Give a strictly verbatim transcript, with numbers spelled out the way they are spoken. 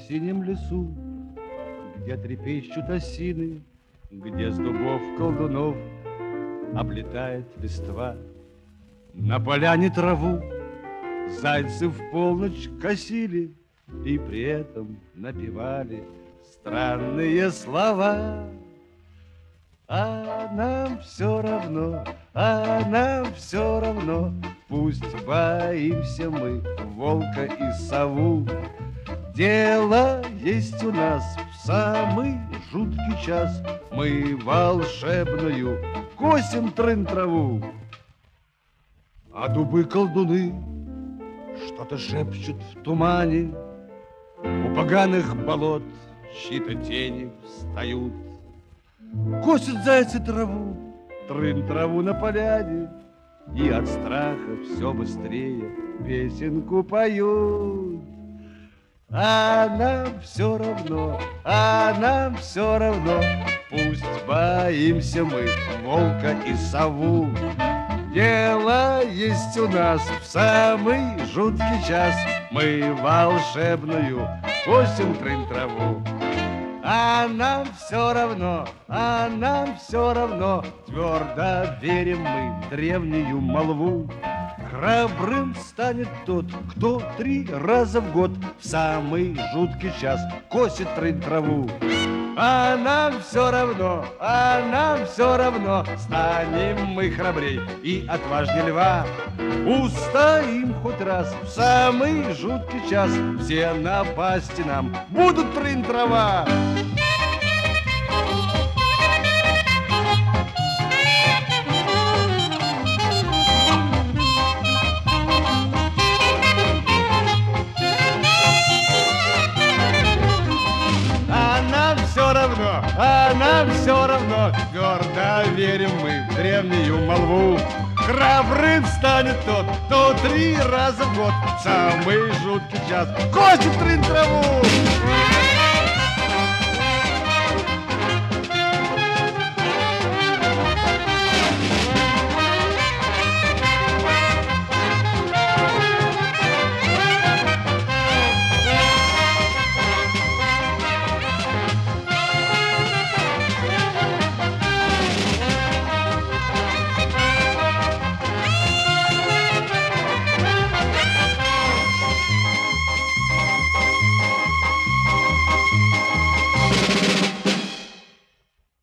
синем лесу, где трепещут осины, где с дубов колдунов облетает листва. На поляне траву зайцы в полночь косили и при этом напевали странные слова. А нам все равно, а нам все равно, пусть боимся мы волка и сову. Дело есть у нас в самый жуткий час, мы волшебную косим трын-траву. А дубы-колдуны что-то шепчут в тумане, у поганых болот чьи-то тени встают. Косят зайцы траву, трын-траву на поляне, и от страха все быстрее песенку поют. А нам все равно, а нам все равно, пусть боимся мы волка и сову. Дело есть у нас в самый жуткий час, мы волшебную косим трын-траву. А нам все равно, а нам все равно, твердо верим мы в древнюю молву. Храбрым станет тот, кто три раза в год в самый жуткий час косит трын-траву. А нам все равно, а нам все равно, станем мы храбрей и отважней льва. Устоим хоть раз в самый жуткий час, все напасти нам будут трын-трава. Все равно, а нам все равно, твердо верим мы в древнюю молву. Храбрым станет тот, кто три раза в год в самый жуткий час косит трын-траву.